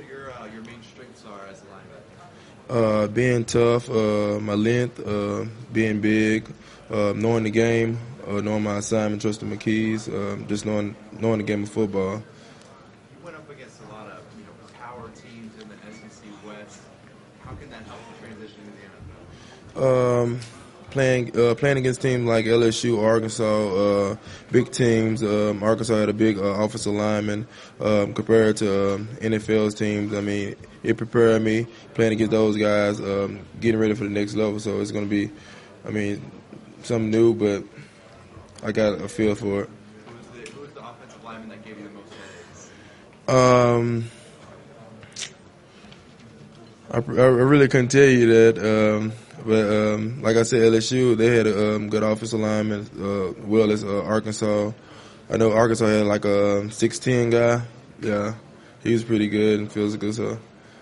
your main strengths are as a linebacker? Being tough, my length, being big, knowing the game, knowing my assignment, trusting my keys, just knowing the game of football. You went up against a lot of power teams in the SEC West. How can that help the transition to the NFL? Playing against teams like LSU, Arkansas, big teams. Arkansas had a big offensive lineman compared to NFL's teams. I mean, it prepared me playing against those guys, getting ready for the next level. So it's going to be, something new, but I got a feel for it. Who was the offensive lineman that gave you the most headaches? I really couldn't tell you that. But like I said, LSU, they had a good offensive lineman, well as Arkansas. I know Arkansas had like a 6'10" guy. Yeah, he was pretty good and physical. So,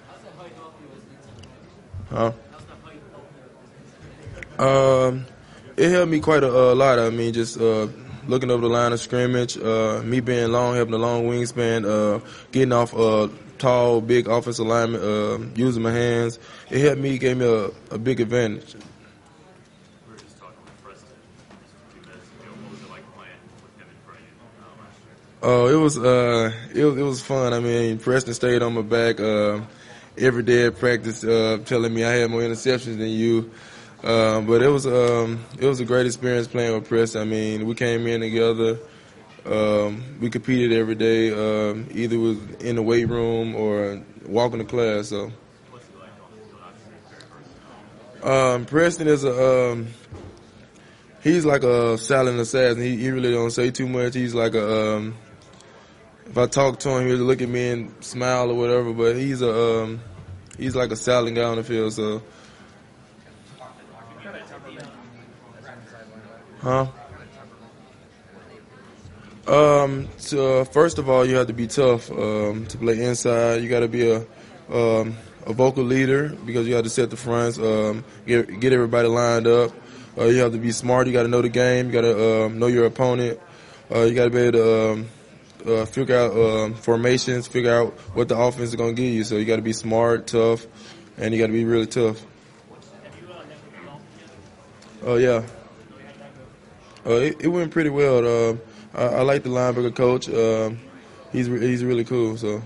it helped me quite a lot. I mean, just looking over the line of scrimmage, me being long, having a long wingspan, getting off tall, big offensive lineman, using my hands. It helped me, gave me a big advantage. We were just talking with Preston just a few minutes ago. What was it like playing with him in front of you last year? It was fun. I mean, Preston stayed on my back every day at practice, telling me I had more interceptions than you. But it was a great experience playing with Preston. I mean, we came in together. We competed every day, either it was in the weight room or walking to class. So, Preston is he's like a silent assassin. He really don't say too much. He's like if I talk to him, he'll look at me and smile or whatever. But he's like a silent guy on the field. So, So first of all, you have to be tough to play inside. You got to be a vocal leader because you have to set the fronts, get everybody lined up. You have to be smart. You got to know the game. You got to know your opponent. You got to be able to figure out formations, figure out what the offense is going to give you. So you got to be smart, tough, and you got to be really tough. Oh yeah. It went pretty well. I like the linebacker coach. He's really cool. So,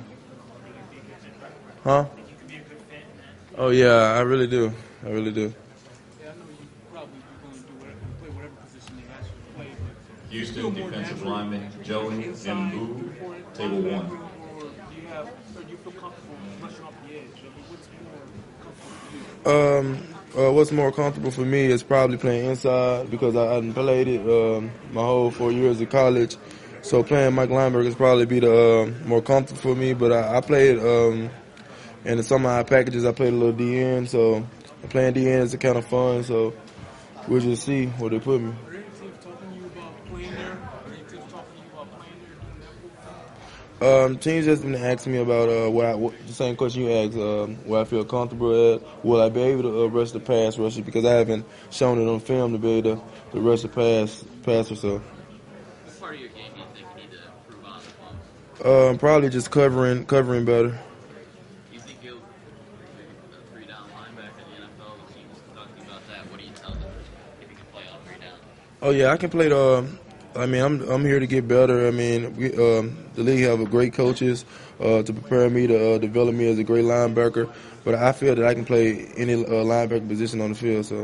Oh yeah, I really do. Yeah, I know you probably going to play whatever position they ask you to play. But Houston defensive lineman Joey Mbu, table 1. Or do you feel comfortable rushing off the edge? What's more comfortable for you? What's more comfortable for me is probably playing inside because I hadn't played it my whole 4 years of college. So playing Mike linebacker is probably be the more comfortable for me. But I played in some of my packages. I played a little DN, so playing DN is kind of fun. So we'll just see where they put me. Are any teams talking to you about playing there? Are any teams talking to you about playing there, doing that? Teams just been asking me about the same question you asked, where I feel comfortable at. Will I be able to rush the pass rusher? Because I haven't shown it on film to be able to rush the pass or so. What part of your game do you think you need to improve on the most? Probably just covering better. Do you think you'll be a 3-down linebacker in the NFL? The teams talking about that. What do you tell them if you can play on 3 down? Oh yeah, I can play I'm here to get better. I mean, the league have great coaches to prepare me to develop me as a great linebacker. But I feel that I can play any linebacker position on the field. So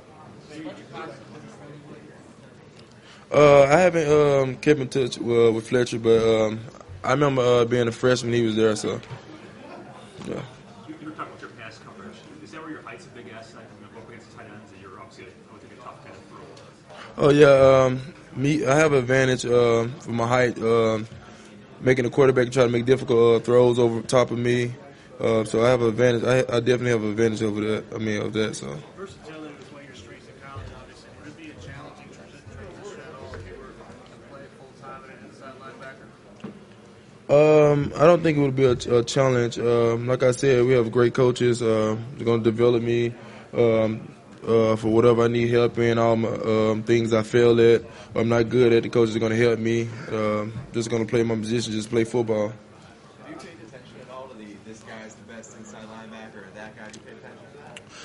I haven't kept in touch with Fletcher, but I remember being a freshman. He was there, so yeah. You were talking about your pass coverage. Is that where your height's a big asset? Go up against the tight ends, and you're obviously a good tough pass throw. Oh yeah, I have an advantage for my height, making the quarterback try to make difficult throws over top of me. So I have an advantage. I definitely have an advantage over that. Of that. So. Versatility was one of your strengths in college, obviously. Would it be a challenging transition at all if you were to play full-time at an inside linebacker? I don't think it would be a challenge. Like I said, we have great coaches. They're going to develop me for whatever I need help in. All my things I fail at, or I'm not good at, the coaches are going to help me. Just going to play my position, just play football. Do you pay attention at all to this guy's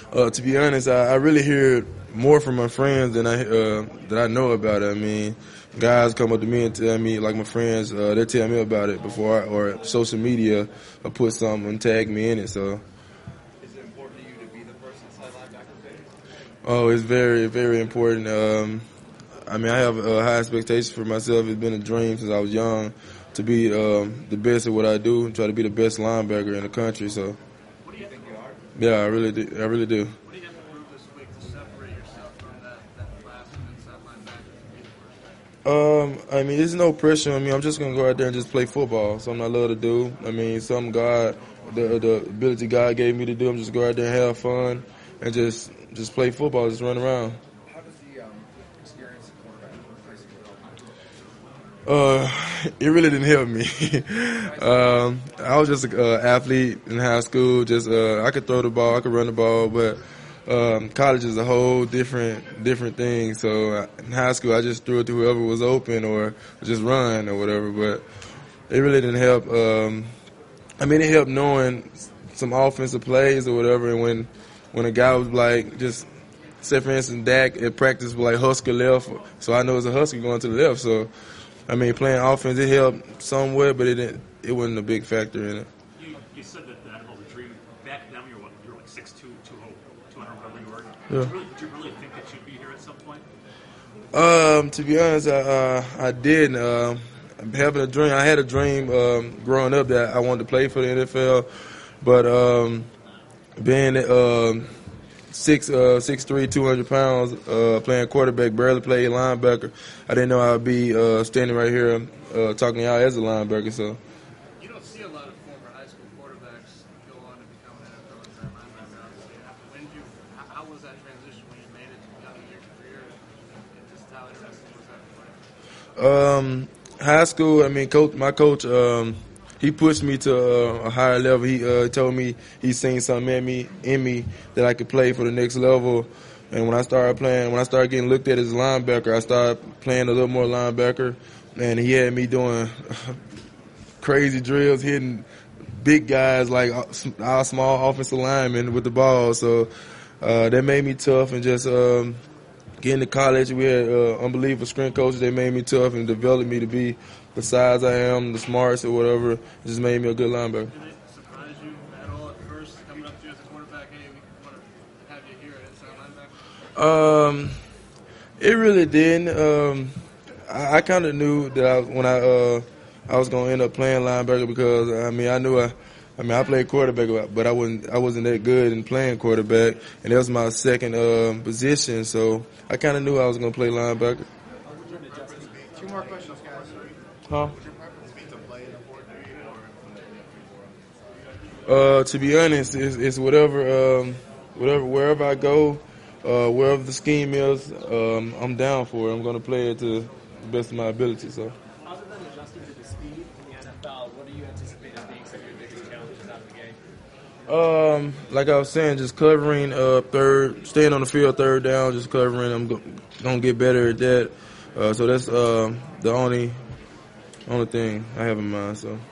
To be honest, I really hear more from my friends than I know about it. I mean, guys come up to me and tell me, like my friends, they tell me about it before, or social media, or put something and tag me in it. So. Is it important to you to be the first inside linebacker pick? Oh, it's very, very important. I mean, I have high expectations for myself. It's been a dream since I was young to be the best at what I do and try to be the best linebacker in the country. So, What do you think you are? yeah, I really do. I really do. What do you have to prove this week to separate yourself from that class of inside linebackers to be the first? I mean, there's no pressure on me. I'm just gonna go out there and just play football. Something I love to do. I mean, something the ability God gave me to do. I'm just go out there and have fun and just play football, just run around. How does the experience of quarterback replace It really didn't help me. I was just an athlete in high school. Just I could throw the ball, I could run the ball, but college is a whole different thing. So in high school, I just threw it to whoever was open or just run or whatever. But it really didn't help. I mean, it helped knowing some offensive plays or whatever. And when a guy was like, just say for instance, Dak at practice was like Husker left, so I know it's a Husker going to the left. So. I mean, playing offense, it helped somewhat, but it wasn't a big factor in it. You said that the NFL was a dream. Back then, you were like 6'2", 200, whatever you were. Yeah. Did you really think that you'd be here at some point? To be honest, I did. Having a dream, I had a dream growing up that I wanted to play for the NFL, but being 6'3", 200 pounds, playing quarterback, barely played linebacker. I didn't know I'd be standing right here talking to y'all as a linebacker. So. You don't see a lot of former high school quarterbacks go on to become an NFL inside linebacker. Obviously, how was that transition when you made it to becoming your career? And just how interesting was that for you? High school, I mean, my coach, he pushed me to a higher level. He told me he seen something in me that I could play for the next level. And when I started getting looked at as a linebacker, I started playing a little more linebacker. And he had me doing crazy drills, hitting big guys like our small offensive linemen with the ball. So that made me tough. And just getting to college, we had unbelievable strength coaches. They made me tough and developed me to be the size I am, the smarts or whatever. It just made me a good linebacker. Did it surprise you at all at first, coming up to you as a quarterback, hey, we want to have you here at inside linebacker? It really didn't. I kind of knew that when I was going to end up playing linebacker because, I mean, I played quarterback, but I wasn't that good in playing quarterback, and that was my second position, so I kind of knew I was going to play linebacker. Two more questions, guys. Huh? Would your preference be to play in the fourth period or? To be honest, it's wherever I go, wherever the scheme is, I'm down for it. I'm going to play it to the best of my ability. So. Other than adjusting to the speed in the NFL, what do you anticipate as being some of your biggest challenges out of the game? Like I was saying, just covering third, staying on the field, third down, just covering. I'm gonna get better at that. So that's the only thing I have in mind. So.